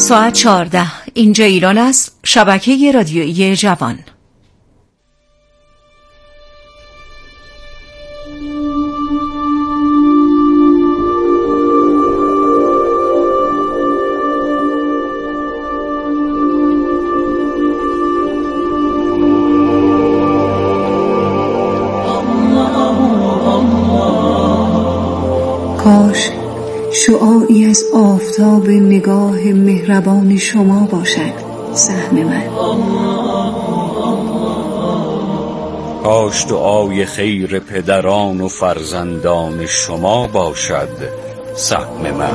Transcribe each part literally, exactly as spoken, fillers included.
ساعت چهارده اینجا ایران است. شبکه رادیویی جوان. کاش شعاعی از آفتاب نگاه مهربان شما باشد سهم من. کاش دعای خیر پدران و فرزندان شما باشد سهم من.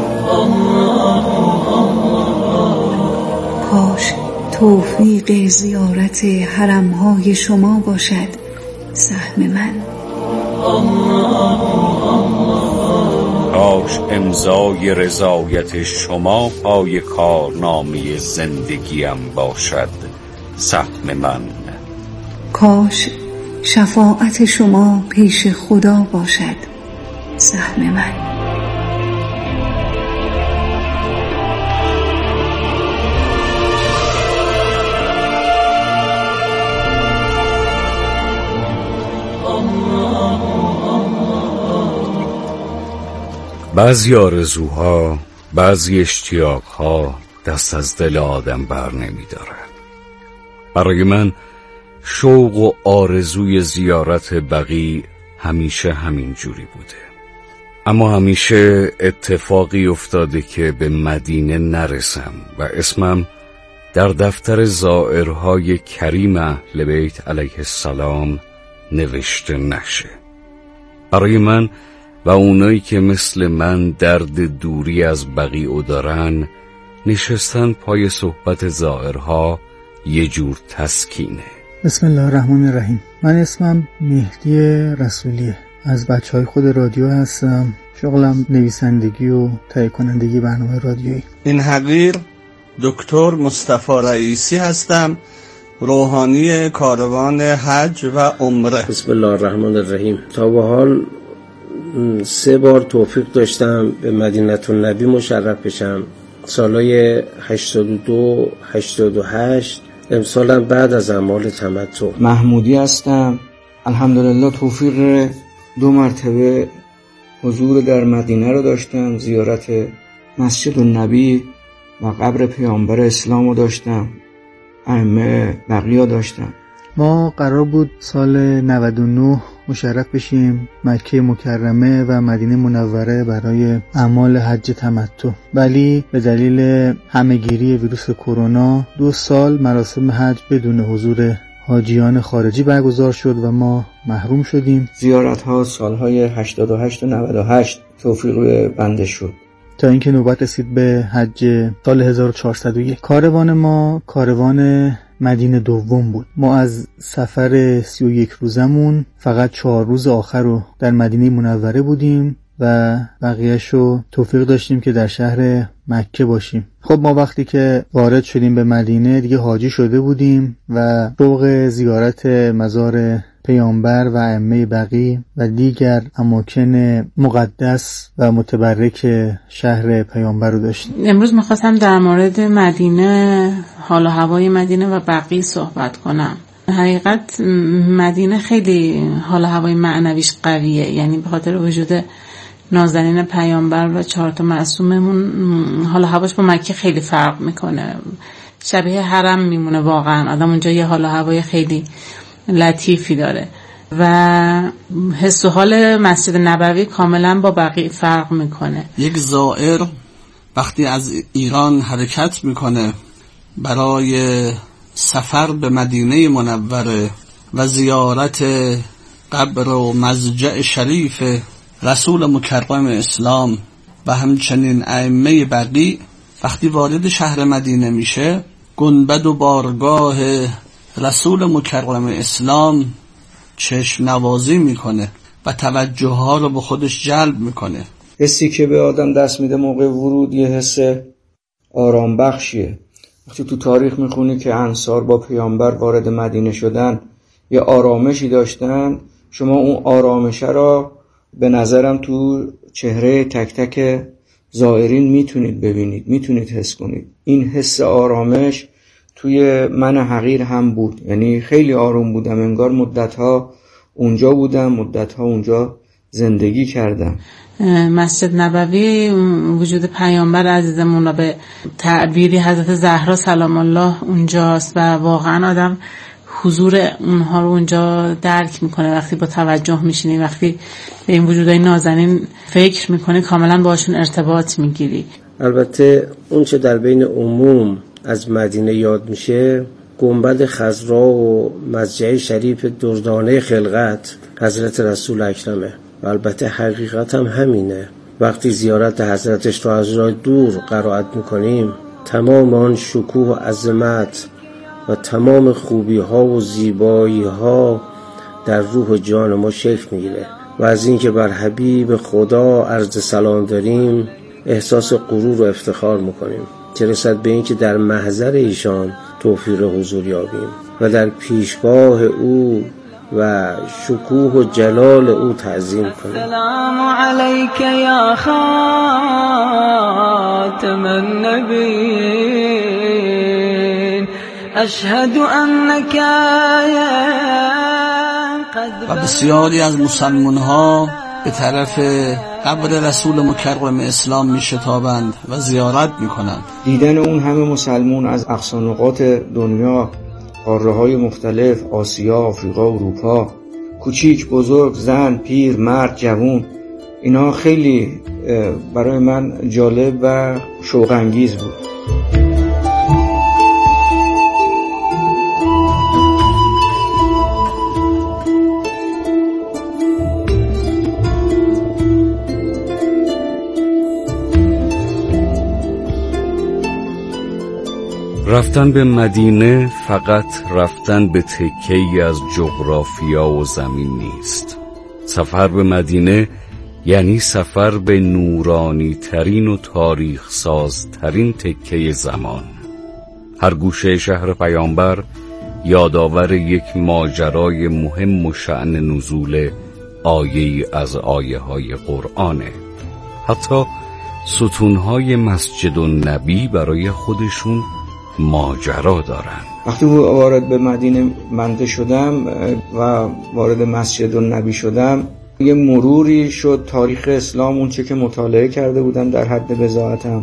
کاش توفیق زیارت حرمهای شما باشد سهم من. کاش امضای رضایت شما پای کارنامه زندگیم باشد سهم من. کاش شفاعت شما پیش خدا باشد سهم من. بعضی آرزوها، بعضی اشتیاقها دست از دل آدم بر نمی دارد. برای من شوق و آرزوی زیارت بقیع همیشه همین جوری بوده، اما همیشه اتفاقی افتاده که به مدینه نرسم و اسمم در دفتر زائرهای کریم اهل بیت علیه السلام نوشته نشه. برای من و اونایی که مثل من درد دوری از بقیع دارن، نشستن پای صحبت زائرها یه جور تسکینه. بسم الله الرحمن الرحیم. من اسمم مهدی رسولیه، از بچه های خود رادیو هستم. شغلم نویسندگی و تهیه کنندگی برنامه رادیویی. این حقیر دکتر مصطفی رئیسی هستم، روحانی کاروان حج و عمره. بسم الله الرحمن الرحیم. تا به حال سه بار توفیق داشتم به مدینه النبی مشرف بشم، سالای هشتاد و دو هشتاد و هشت، امسالم بعد از اعمال تمتع. محمودی هستم، الحمدلله توفیق دو مرتبه حضور در مدینه رو داشتم، زیارت مسجد النبی و قبر پیامبر اسلام رو داشتم، ائمه بقیه داشتم. ما قرار بود سال نود و نه مشرف بشیم مکه مکرمه و مدینه منوره برای اعمال حج تمتع، ولی به دلیل همهگیری ویروس کرونا دو سال مراسم حج بدون حضور حاجیان خارجی برگزار شد و ما محروم شدیم. زیارت ها سالهای هشتاد و هشت و نود و هشت توفیق بنده شد تا اینکه نوبت رسید به حج سال هزار و چهارصد و یک. کاروان ما کاروان مدینه دوم بود. ما از سفر سی و یک روزمون فقط چهار روز آخر رو در مدینه منوره بودیم و بقیهش رو توفیق داشتیم که در شهر مکه باشیم. خب ما وقتی که وارد شدیم به مدینه دیگه حاجی شده بودیم و شوق زیارت مزار پیامبر و ائمه بقیع و دیگر اماکن مقدس و متبرک شهر پیامبر رو داشتیم. امروز میخواستم در مورد مدینه، حال و هوای مدینه و بقیع صحبت کنم. حقیقت مدینه خیلی حال و هوای معنویش قویه، یعنی به خاطر وجود نازنین پیامبر و چهار تا معصوممون حال و هواش با مکه خیلی فرق میکنه، شبیه حرم میمونه. واقعا آدم اونجا یه حال و هوای خیلی لطیفی داره و حس و حال مسجد نبوی کاملا با بقیه فرق میکنه. یک زائر وقتی از ایران حرکت میکنه برای سفر به مدینه منوره و زیارت قبر و مضجع شریف رسول مکرم اسلام و همچنین ائمه بقیع، وقتی وارد شهر مدینه میشه گنبد و بارگاه رسول مکرم اسلام چشم نوازی میکنه و توجه ها رو به خودش جلب میکنه. حسی که به آدم دست میده موقع ورود یه حس آرام بخشیه. وقتی تو تاریخ میخونی که انصار با پیامبر وارد مدینه شدن یه آرامشی داشتن، شما اون آرامشه را به نظرم تو چهره تک تک زائرین میتونید ببینید، میتونید حس کنید. این حس آرامش توی من حقیر هم بود، یعنی خیلی آروم بودم، انگار مدتها اونجا بودم، مدتها اونجا زندگی کردم. مسجد نبوی وجود پیامبر عزیزمون را به تعبیری حضرت زهرا سلام الله اونجاست و واقعا آدم حضور اونها رو اونجا درک میکنه. وقتی با توجه میشینی، وقتی به این وجودای نازنین فکر میکنی، کاملا باشون ارتباط میگیری. البته اون چه در بین عموم از مدینه یاد میشه، گنبد خضرا و مضجع شریف دردانه خلقت حضرت رسول اکرمه و البته حقیقت هم همینه. وقتی زیارت حضرتش رو از راه دور قرائت میکنیم، تمام آن شکوه و عظمت و تمام خوبی ها و زیبایی ها در روح و جان ما شکل میگیره و از این که بر حبیب خدا عرض سلام داریم احساس غرور و افتخار میکنیم، چه رسد به این که در محضر ایشان توفیق حضور یابیم و در پیشگاه او و شکوه و جلال او تعظیم کنیم. سلام علیک یا خاتم النبیین اشهد انک و بسیاری از مسلمان ها به طرف قبر رسول مکرم اسلام می شتابند و زیارت می کنند. دیدن اون همه مسلمون از اقصا نقاط دنیا، قاره‌های مختلف، آسیا، آفریقا، اروپا، کوچیک، بزرگ، زن، پیر، مرد، جوان، اینا خیلی برای من جالب و شوق انگیز بود. رفتن به مدینه فقط رفتن به تکه‌ای از جغرافیا و زمین نیست. سفر به مدینه یعنی سفر به نورانی ترین و تاریخ ساز ترین تکه زمان. هر گوشه شهر پیامبر یادآور یک ماجرای مهم و شأن نزول آیه‌ای از آیه های قرآنه. حتی ستونهای مسجد النبی برای خودشون ماجرا دارن. وقتی وارد به مدینه منده شدم و وارد مسجد النبی شدم، یه مروری شد تاریخ اسلام، اون چه که مطالعه کرده بودم در حد بضاعتم،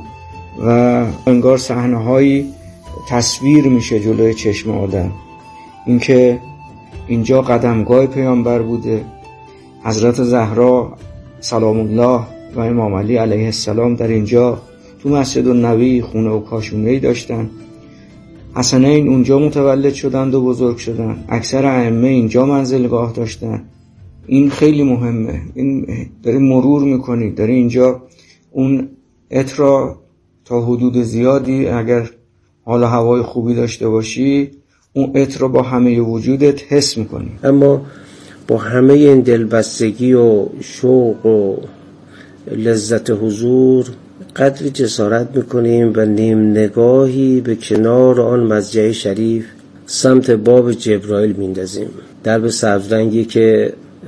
و انگار صحنه‌هایی تصویر میشه جلوی چشم آدم. اینکه اینجا قدمگاه پیامبر بوده، حضرت زهرا سلام الله و امام علی علیه السلام در اینجا تو مسجد النبی خونه و کاشونه‌ای داشتن، حسنین اونجا متولد شدند و بزرگ شدند، اکثر ائمه اینجا منزلگاه داشتن. این خیلی مهمه. این داری مرور میکنی، داری اینجا اون عطر تا حدود زیادی اگر حال و هوای خوبی داشته باشی، اون عطر با همه وجودت حس میکنی. اما با همه این دلبستگی و شوق و لذت حضور قدری جسارت میکنیم و نیم نگاهی به کنار آن مضجع شریف سمت باب جبرائیل میندازیم. درب سبزرنگی که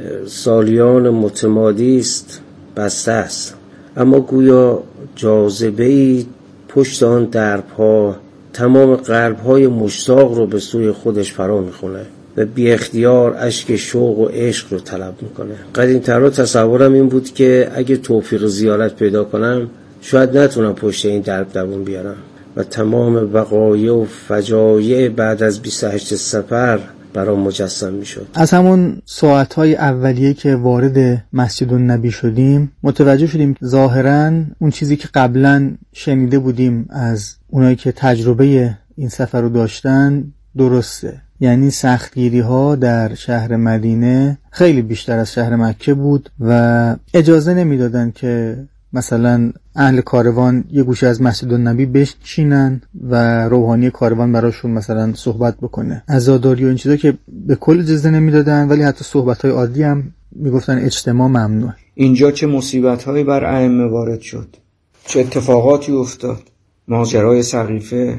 سالیان متمادی است بسته است، اما گویا جاذبه‌ای پشت آن درب‌ها تمام قلب‌های مشتاق رو به سوی خودش فرا میخونه و بی اختیار اشک شوق و عشق رو طلب میکنه. قدیم‌ترا تصورم این بود که اگه توفیق زیارت پیدا کنم شاید نتونم پشت این درب دوون بیارم و تمام وقایع و فجایع بعد از بیست و هشت سفر برام مجسم میشد. از همون ساعتهای اولیه که وارد مسجد النبی شدیم متوجه شدیم ظاهراً اون چیزی که قبلا شنیده بودیم از اونایی که تجربه این سفر رو داشتن درسته. یعنی سختگیری ها در شهر مدینه خیلی بیشتر از شهر مکه بود و اجازه نمیدادن که مثلا اهل کاروان یه گوشه از مسجد النبی بشینن و روحانی کاروان براشون مثلا صحبت بکنه. عزاداری و این چیزا که به کل اجازه نمیدادن، ولی حتی صحبت‌های عادی هم میگفتن اجتماع ممنوع. اینجا چه مصیبت‌هایی بر ائمه وارد شد، چه اتفاقاتی افتاد، ماجرای سقیفه،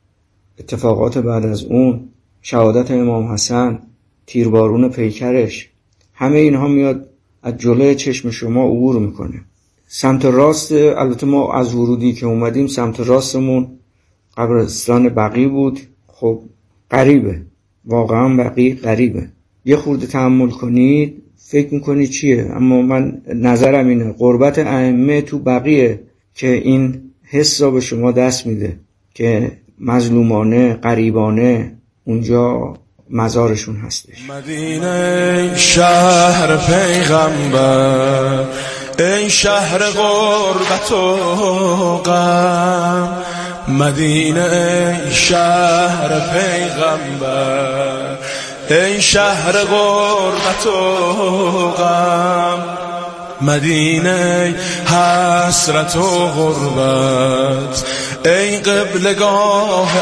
اتفاقات بعد از اون، شهادت امام حسن، تیربارون پیکرش، همه اینها میاد از جلوی چشم شما عبور میکنه. سمت راست، البته ما از ورودی که اومدیم سمت راستمون قبرستان بقیع بود. خب قریبه، واقعا بقیع قریبه. یه خورده تحمل کنید فکر میکنید چیه، اما من نظرم اینه قربت ائمه تو بقیه که این حس را به شما دست میده که مظلومانه قریبانه اونجا مزارشون هستش. مدینه شهر پیغمبر، ای شهر غربت و غم. مدینه شهر پیغمبر، ای شهر غربت و غم. مدینه حسرت و غربت، ای قبلگاه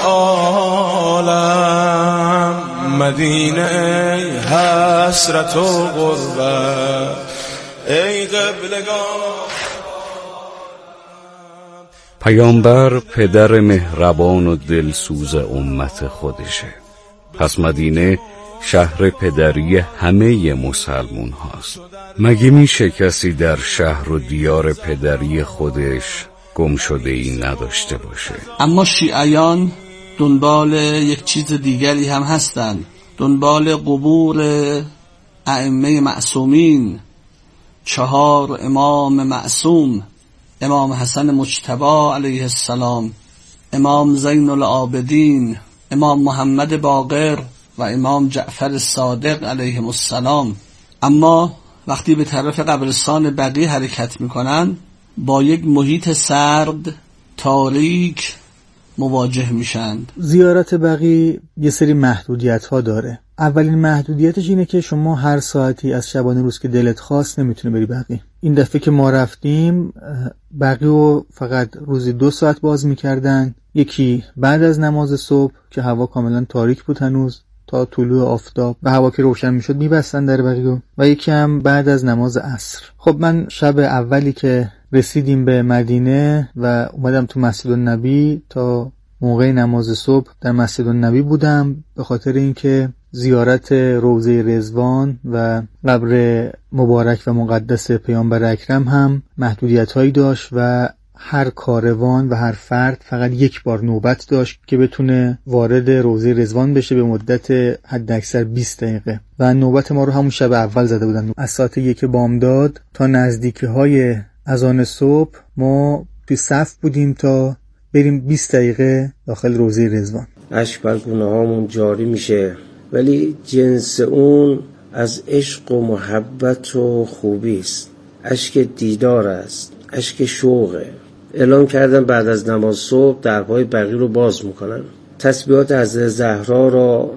عالم. مدینه حسرت و غربت، ای قبلگاه. پیامبر پدر مهربان و دلسوز امت خودشه، پس مدینه شهر پدری همه مسلمون هاست. مگه میشه کسی در شهر و دیار پدری خودش گم شده ای نداشته باشه؟ اما شیعیان دنبال یک چیز دیگری هم هستند، دنبال قبور ائمه معصومین، چهار امام معصوم، امام حسن مجتبی علیه السلام، امام زین العابدین، امام محمد باقر و امام جعفر صادق علیهم السلام. اما وقتی به طرف قبرستان بقیع حرکت میکنن با یک محیط سرد تاریک مواجه میشند. زیارت بقیع یه سری محدودیت ها داره. اولین محدودیتش اینه که شما هر ساعتی از شبانه روز که دلت خواست نمیتونه بری بقیع. این دفعه که ما رفتیم بقیع رو فقط روزی دو ساعت باز میکردن، یکی بعد از نماز صبح که هوا کاملا تاریک بود هنوز تا طلوع آفتاب و هوا که روشن میشد میبستن در بقیع، و یکی هم بعد از نماز عصر. خب من شب اولی که رسیدیم به مدینه و اومدم تو مسجد النبی تا موقع نماز صبح در مسجد النبی بودم، به خاطر اینکه زیارت روضه رضوان و قبر مبارک و مقدس پیامبر اکرم هم محدودیت هایی داشت و هر کاروان و هر فرد فقط یک بار نوبت داشت که بتونه وارد روضه رضوان بشه به مدت حد اکثر بیست دقیقه و نوبت ما رو همون شب اول زده بودن. از ساعت یک بامداد تا نزدیکی های اذان صبح ما توی صف بودیم تا بریم بیست دقیقه داخل روضه رضوان. اشک بر گونه هامون جاری میشه، ولی جنس اون از عشق و محبت و خوبی است. اشک دیدار است، اشک شوقه. اعلام کردن بعد از نماز صبح درهای بقیع رو باز میکنن. تسبیحات حضرت زهرا را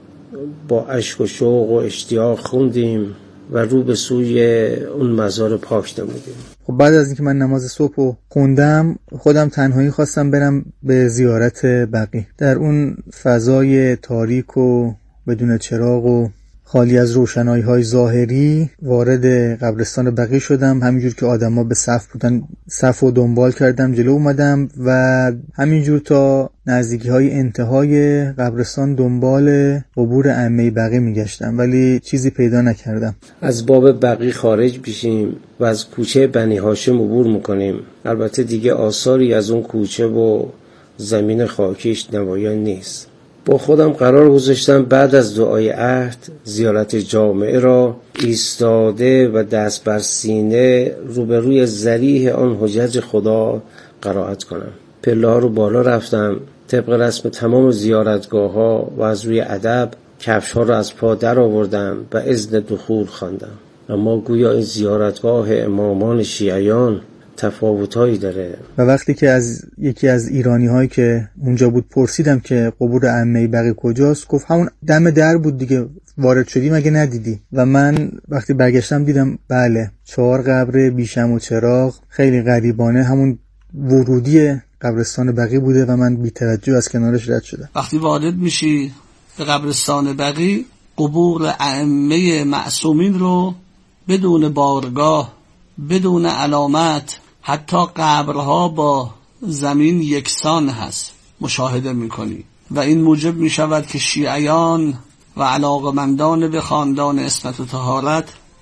با اشک و شوق و اشتیاق خوندیم و رو به سوی اون مزار پاک نمودیم. خب بعد از اینکه من نماز صبح رو خوندم خودم تنهایی خواستم برم به زیارت بقیع. در اون فضای تاریک و بدون چراغ و خالی از روشنایی‌های ظاهری وارد قبرستان بقیع شدم. همینجور که آدم‌ها به صف بودن صف رو دنبال کردم، جلو اومدم و همینجور تا نزدیکی‌های انتهای قبرستان دنبال قبور ائمه بقیع میگشتم، ولی چیزی پیدا نکردم. از باب بقیع خارج میشیم و از کوچه بنی هاشم عبور میکنیم. البته دیگه آثاری از اون کوچه و زمین خاکیش نمایان نیست. با خودم قرار گذاشتم بعد از دعای عهد زیارت جامعه را ایستاده و دست بر سینه روبروی ذریح آن حجج خدا قرائت کنم. پله ها رو بالا رفتم، طبق رسم تمام زیارتگاه ها و از روی ادب کفش ها رو از پا در آوردم و اذن دخول خواندم. اما گویا این زیارتگاه امامان شیعیان تفاوتایی داره. و وقتی که از یکی از ایرانی هایی که اونجا بود پرسیدم که قبور ائمه بقیع کجاست، گفت همون دم در بود دیگه، وارد شدی مگه ندیدی؟ و من وقتی برگشتم دیدم بله، چهار قبر بیشم و چراغ. خیلی غریبانه همون ورودی قبرستان بقیع بوده و من بی توجه از کنارش رد شدم. وقتی وارد میشی به قبرستان بقیع، قبور ائمه معصومین رو بدون بارگاه، بدون علامت، حتی قبرها با زمین یکسان هست مشاهده میکنی و این موجب میشود که شیعیان و علاقمندان به خاندان عصمت و طهارت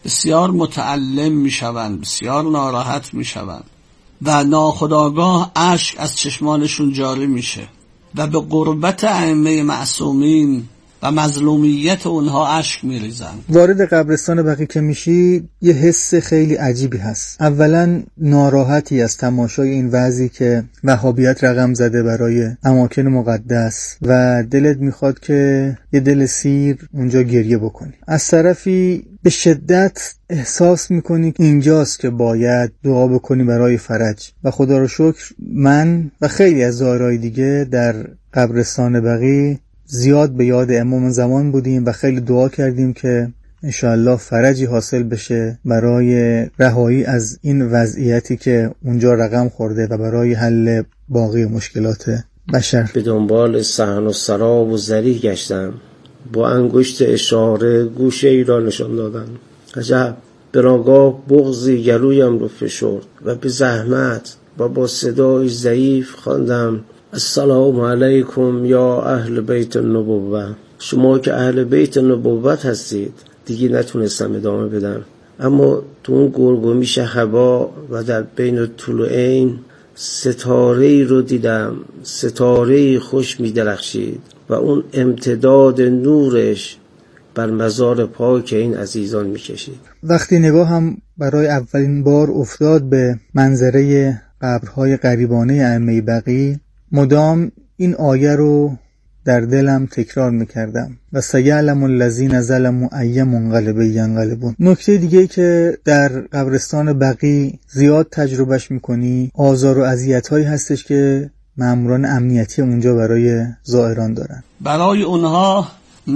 بسیار متألم میشوند، بسیار ناراحت میشوند و ناخودآگاه اشک از چشمانشون جاری میشه و به قربت ائمه معصومین و مظلومیت اونها اشک میریزند. وارد قبرستان بقیع که میشی یه حس خیلی عجیبی هست. اولا ناراحتی از تماشای این وضعی که وهابیت رقم زده برای اماکن مقدس و دلت میخواد که یه دل سیر اونجا گریه بکنی. از طرفی به شدت احساس میکنی اینجاست که باید دعا بکنی برای فرج و خدا رو شکر من و خیلی از زائرای دیگه در قبرستان بقیع زیاد به یاد امام زمان بودیم و خیلی دعا کردیم که انشاءالله فرجی حاصل بشه برای رهایی از این وضعیتی که اونجا رقم خورده و برای حل باقی مشکلات بشر. به دنبال صحن و سراب و زری گشتم، با انگشت اشاره گوشه ای را نشان دادم. عجب، به ناگاه بغضی گلویم رو فشرد و به زحمت و با صدای ضعیف خواندم السلام علیکم یا اهل بیت النبوه. شما که اهل بیت نبوت هستید. دیگه نتونستم ادامه بدم، اما تو اون گرگومیش هوا و در بین طلوعین ستاره‌ای رو دیدم، ستاره‌ای خوش می درخشید و اون امتداد نورش بر مزار پاک این عزیزان می کشید. وقتی نگاه هم برای اولین بار افتاد به منظره قبرهای غریبانه ائمه بقیع، مدام این آیه رو در دلم تکرار میکردم و سیعلم الذین ظلموا ای منقلب ینقلبون. نکته دیگه که در قبرستان بقیع زیاد تجربهش میکنی آزار و اذیت‌هایی هستش که ماموران امنیتی اونجا برای زائران دارن. برای اونها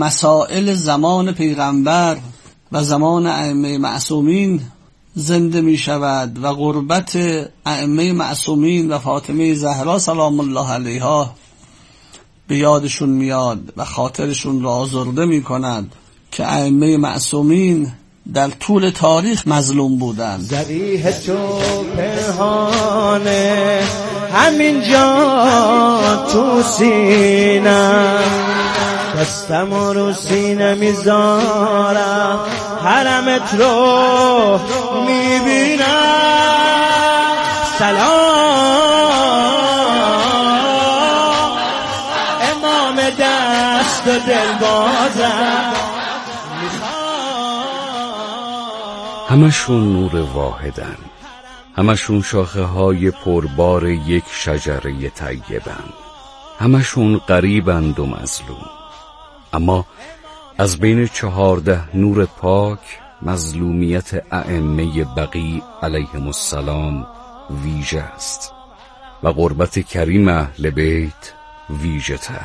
مسائل زمان پیغمبر و زمان ائمه معصومین زنده می شود و غربت ائمه معصومین و فاطمه زهرا سلام الله علیها به یادشون میاد و خاطرشون را آزرده می کند که ائمه معصومین در طول تاریخ مظلوم بودند. ذریح تو پنهانه همینجا تو سینه، دستم رو سینه میذارم، حرمت رو میبینم. سلام امام دست و دل بازم. همشون نور واحدن، همشون شاخه های پربار یک شجره طیبن، همشون غریبند و مظلوم. اما از بین چهارده نور پاک مظلومیت ائمه بقیع علیهم السلام ویژه است و قربت کریم اهل بیت ویژه تر.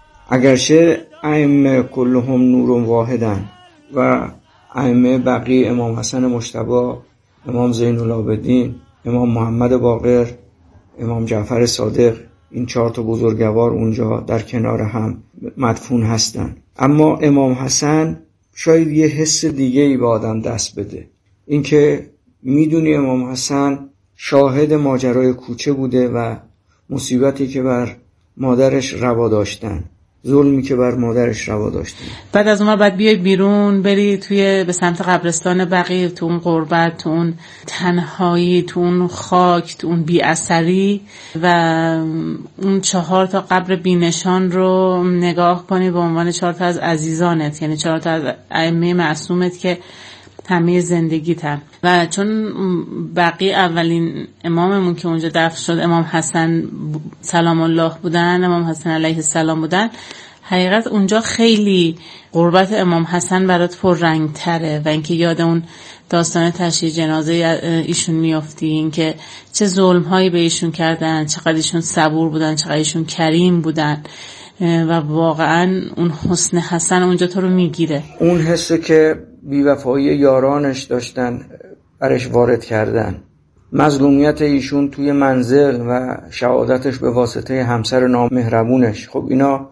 اگرچه ائمه کلهم نور واحدن و ائمه بقیع امام حسن مجتبی، امام زین العابدین، امام محمد باقر، امام جعفر صادق، این چهار تا بزرگوار اونجا در کنار هم مدفون هستن، اما امام حسن شاید یه حس دیگه ای به آدم دست بده. اینکه میدونی امام حسن شاهد ماجرای کوچه بوده و مصیبتی که بر مادرش روا داشتن، ظلمی که بر مادرش روا داشتن. بعد از اون بعد بیای بیرون، بری توی به سمت قبرستان بقیع، تو اون غربت، تو اون تنهایی، تو اون خاک، تو اون بی اثری و اون چهار تا قبر بینشان رو نگاه کنی به عنوان چهار تا از عزیزانت، یعنی چهار تا از ائمه معصومت که همه زندگیتن. و چون بقیع اولین اماممون که اونجا دفن شد امام حسن سلام الله بودن، امام حسن علیه السلام بودن، حقیقت اونجا خیلی قربت امام حسن برات پر رنگ تره و اینکه یاد اون داستان تشییع جنازه ایشون میافتی، اینکه چه ظلم هایی به ایشون کردن، چقدر ایشون صبور بودن، چقدر ایشون کریم بودن و واقعا اون حسن حسن اونجا تو رو میگیره. اون حسی که بی‌وفایی یارانش داشتن برش وارد کردن، مظلومیت ایشون توی منزل و شهادتش به واسطه همسر نامهربونش، خب اینا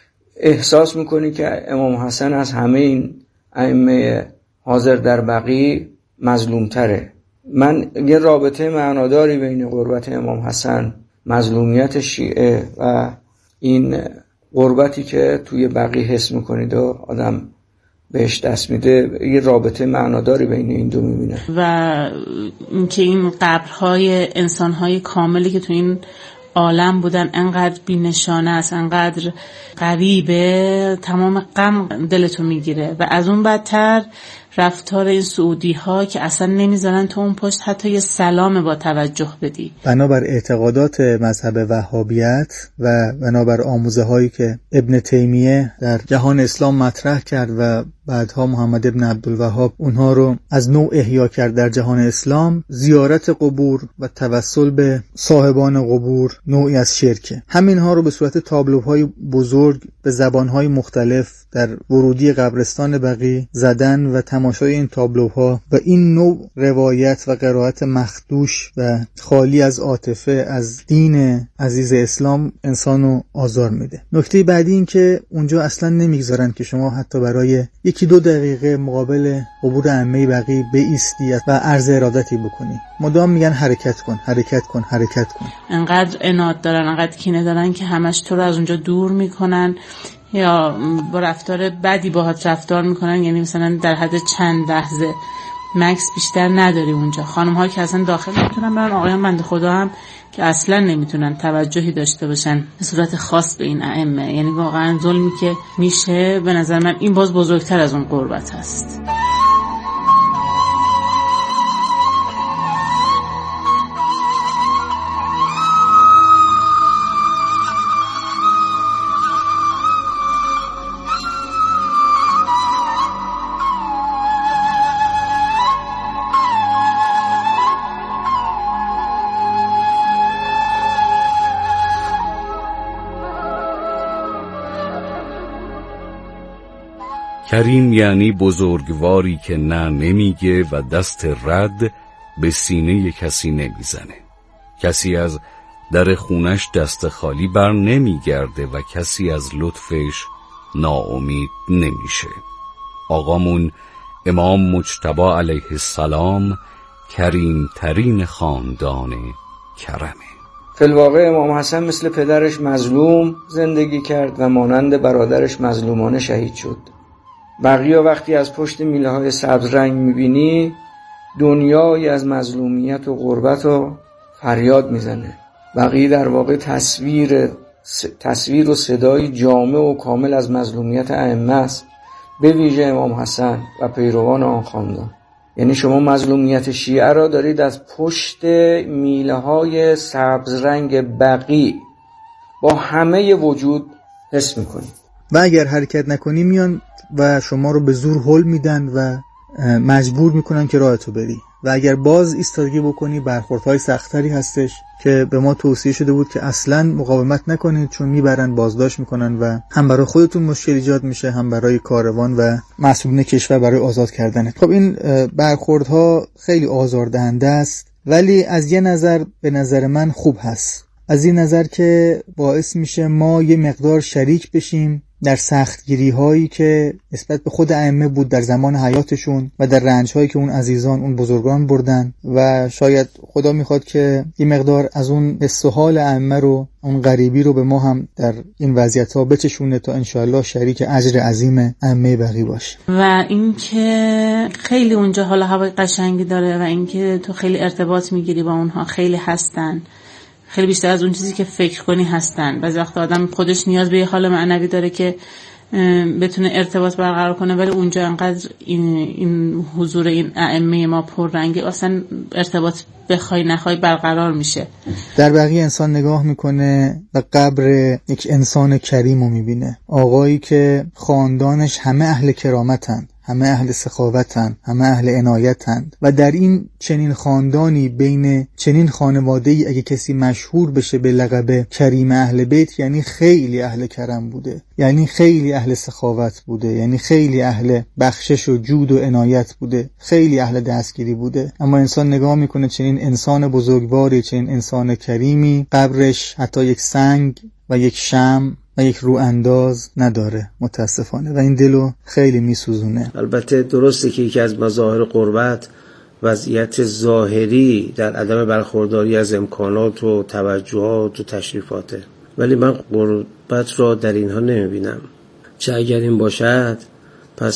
احساس میکنی که امام حسن از همه این ائمه حاضر در بقیع مظلوم تره. من یه رابطه معناداری بین قربت امام حسن، مظلومیت شیعه و این قربتی که توی بقیع حس میکنید و آدم بهش دست میده، یه رابطه معناداری بین این دو میبینه. و اینکه این قبرهای انسانهای کاملی که تو این عالم بودن انقدر بی‌نشانه است، انقدر غریبه، تمام غم دلتو میگیره. و از اون بدتر رفتار این سعودی ها که اصلا نمیذارن تو اون پشت حتی یه سلام با توجه بدی. بنابر اعتقادات مذهب وهابیت و بنابر آموزه هایی که ابن تیمیه در جهان اسلام مطرح کرد و بعدها محمد ابن عبدالوهاب اونها رو از نوع احیا کرد در جهان اسلام، زیارت قبور و توسل به صاحبان قبور نوعی از شرکه. همینها رو به صورت تابلوهای بزرگ به زبانهای مختلف در ورودی قبرستان بقیع زدن و تماشای این تابلوها و این نوع روایت و قرائت مخدوش و خالی از عاطفه از دین عزیز اسلام انسانو آزار میده. نکته بعدی این که اونجا اصلا نمیگذارن که شما حتی برای یکی دو دقیقه مقابل قبور ائمه بقیع بایستی و عرض ارادتی بکنی. مدام میگن حرکت کن، حرکت کن، حرکت کن. انقدر عناد دارن، انقدر کینه دارن که همش تو رو از اونجا دور میکنن یا با رفتار بدی باهات رفتار میکنن. یعنی مثلا در حد چند لحظه مکس بیشتر نداری اونجا. خانم ها که اصلا داخل نمیتونن برن، آقایان بنده خدا هم که اصلا نمیتونن توجهی داشته باشن به صورت خاص به این ائمه. یعنی واقعا ظلمی که میشه به نظر من این باز بزرگتر از اون قربت هست. کریم یعنی بزرگواری که نه نمیگه و دست رد به سینه کسی نمیزنه. کسی از در خونش دست خالی بر نمیگرده و کسی از لطفش ناامید نمیشه. آقامون امام مجتبی علیه السلام کریم ترین خاندان کرمه. فی الواقع امام حسن مثل پدرش مظلوم زندگی کرد و مانند برادرش مظلومانه شهید شد. بقیه وقتی از پشت میله های سبز رنگ میبینی دنیایی از مظلومیت و غربت و فریاد میزنه. بقیه در واقع تصویر تصویر و صدای جامع و کامل از مظلومیت ائمه است، به ویژه امام حسن و پیروان آن خاندان. یعنی شما مظلومیت شیعه را دارید از پشت میله های سبز رنگ بقیع با همه وجود حس میکنید. و اگر حرکت نکنی میان و شما رو به زور هل میدن و مجبور میکنن که راهتو بری. و اگر باز ایستادگی بکنی برخوردهای سختری هستش که به ما توصیه شده بود که اصلا مقاومت نکنید، چون میبرن بازداشت میکنن و هم برای خودتون مشکل ایجاد میشه، هم برای کاروان و مسئولین کشور برای آزاد کردن. خب این برخوردها خیلی آزاردهنده است، ولی از یه نظر به نظر من خوب هست. از این نظر که باعث میشه ما یه مقدار شریک بشیم در سختگیری هایی که نسبت به خود ائمه بود در زمان حیاتشون و در رنج هایی که اون عزیزان، اون بزرگان بردن، و شاید خدا میخواد که یه مقدار از اون حس و حال ائمه رو، اون غریبی رو به ما هم در این وضعیت ها بچشونه تا انشاءالله شریک اجر عظیم ائمه بقیع باشه. و اینکه خیلی اونجا حال هوای قشنگی داره و اینکه تو خیلی ارتباط میگیری با اونها، خیلی هستن، خیلی بیشتر از اون چیزی که فکر کنی هستن. بعضی وقت آدم خودش نیاز به یه حال معنوی داره که بتونه ارتباط برقرار کنه، ولی اونجا انقدر این, این حضور این ائمه ما پررنگه، اصلا ارتباط بخوای نخوای برقرار میشه. در بقیه انسان نگاه میکنه و قبر یک انسان کریمو میبینه، آقایی که خاندانش همه اهل کرامتن، همه اهل سخاوتن، همه اهل عنایتن، و در این چنین خاندانی بین چنین خانواده‌ای اگه کسی مشهور بشه به لقب کریم اهل بیت، یعنی خیلی اهل کرم بوده، یعنی خیلی اهل سخاوت بوده، یعنی خیلی اهل بخشش و جود و عنایت بوده، خیلی اهل دستگیری بوده. اما انسان نگاه میکنه چنین انسان بزرگواری، چنین انسان کریمی، قبرش حتی یک سنگ و یک شمع و یک رو انداز نداره متاسفانه، و این دلو خیلی میسوزونه. البته درسته که یکی از مظاهر قربت وضعیت ظاهری در عدم برخورداری از امکانات و توجهات و تشریفاته، ولی من قربت را در اینها نمیبینم. چه اگر این باشد، پس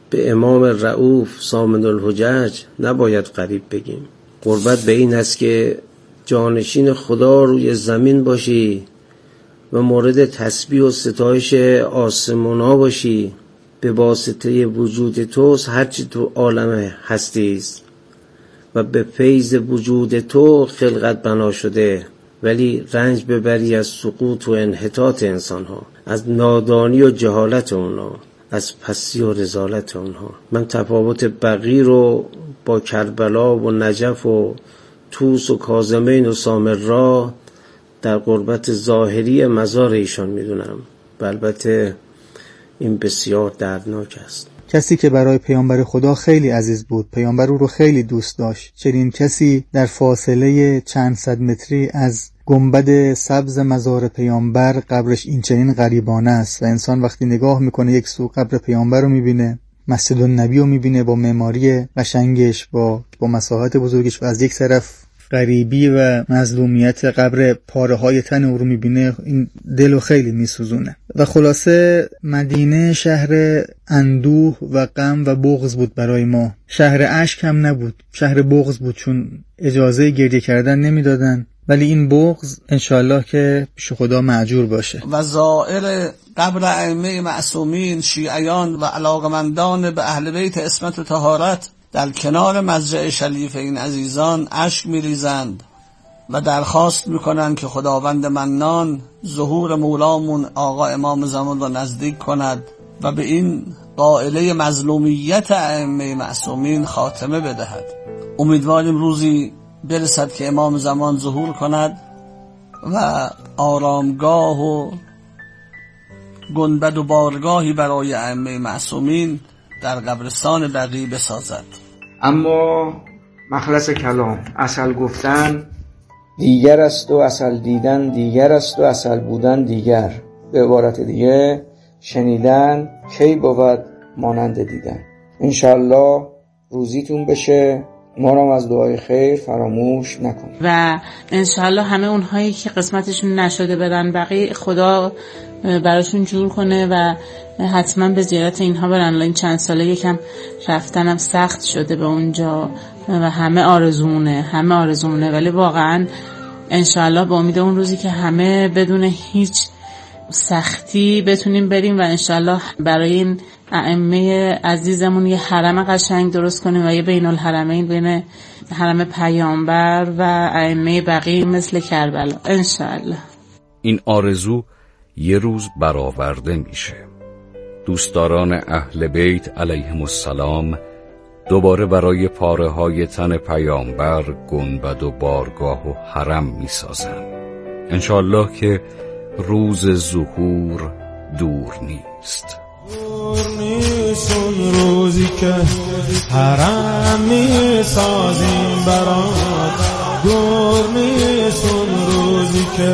به امام رؤوف صامد الحجج نباید غریب بگیم. قربت به این است که جانشین خدا روی زمین باشی و مورد تسبیح و ستایش آسمونا باشی. به واسطه وجود توست هرچی تو عالم هستی است و به فیض وجود تو خلقت بنا شده، ولی رنج ببری از سقوط و انحطاط انسان ها، از نادانی و جهالت اونها، از پستی و رذالت اونها. من تفاوت بقی رو با کربلا و نجف و توس و کاظمین و سامرا در قربت ظاهری مزار ایشان میدونم و البته این بسیار دردناک است. کسی که برای پیامبر خدا خیلی عزیز بود، پیامبر او رو خیلی دوست داشت، چنین کسی در فاصله چند صد متری از گنبد سبز مزار پیامبر قبرش این چنین غریبانه است و انسان وقتی نگاه میکنه یک سو قبر پیامبر رو میبینه، مسجد النبی رو میبینه با معماری قشنگش، با با مساحت بزرگش، و از یک طرف غریبی و مظلومیت قبر پاره های تن او رو میبینه، این دلو خیلی میسوزونه. و خلاصه مدینه شهر اندوه و غم و بغض بود برای ما. شهر اشک هم نبود، شهر بغض بود، چون اجازه گریه کردن نمیدادن. ولی این بغض انشالله که پیش خدا معجور باشه. و زائر قبر ائمه معصومین، شیعیان و علاقمندان به اهل بیت عصمت و طهارت در کنار مضجع شریف این عزیزان اشک میریزند و درخواست میکنند که خداوند منان ظهور مولامون آقا امام زمان را نزدیک کند و به این قائله مظلومیت ائمه معصومین خاتمه بدهد. امیدواریم روزی برسد که امام زمان ظهور کند و آرامگاه و گنبد و بارگاهی برای ائمه معصومین در قبرستان بقیع بسازد. اما مخلص کلام، عسل گفتن دیگر است و عسل دیدن دیگر است و عسل بودن دیگر. به عبارت دیگه شنیدن کی بود مانند دیدن. انشالله روزیتون بشه، ما رو از دعای خیر فراموش نکن. و انشالله همه اونهایی که قسمتشون نشده برن بقیه خدا براشون جور کنه و حتما به زیارت اینها برن. این چند ساله یکم رفتنم سخت شده به اونجا و همه آرزومونه همه آرزومونه ولی واقعا انشالله با امید اون روزی که همه بدون هیچ سختی بتونیم بریم و انشالله برای این ائمه عزیزمون یه حرم قشنگ درست کنیم و یه بین الحرمین بین حرم پیامبر و ائمه بقیه مثل کربلا انشالله. این آرزو یه روز برآورده میشه. دوستداران اهل بیت علیهم السلام دوباره برای پاره های تن پیامبر گنبد و بارگاه و حرم میسازن. انشالله که روز ظهور دور نیست. دور نیست اون روزی که حرم میسازیم برات، دور نیست اون روزی که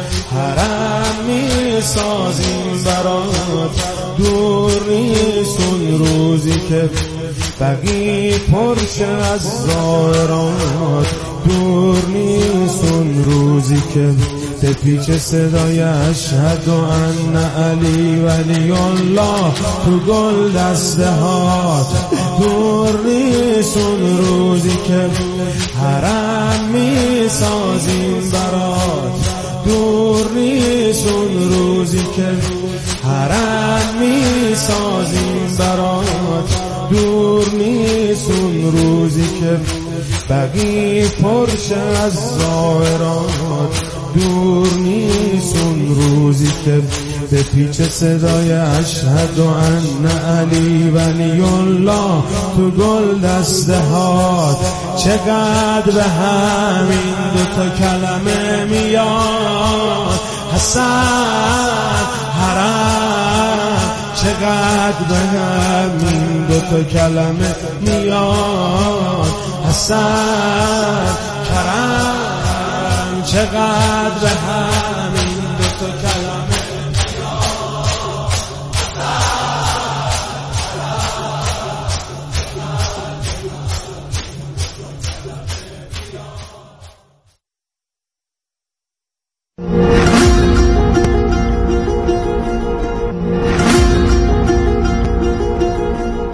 حرم میسازیم برات، دور نیست اون روزی که بقیع پرشه از زائرات، دور نیست اون روزی که به پیچ صدای اشهد ان علی ولی الله تو گل دسته هات، دور نیست اون روزی که حرم میسازیم برات، دور نیست اون روزی که حرم میسازیم برات، دور نیست اون روزی که بقیع پرشه از زائرات، دور نیست اون روزی که به پیچ صدای اشهد ان علی ولی الله تو گل دسته هات. چقدر به همین دوتا کلمه میاد حسن حرم، چقدر به همین دوتا کلمه میاد حسن کرم، چقدر به هم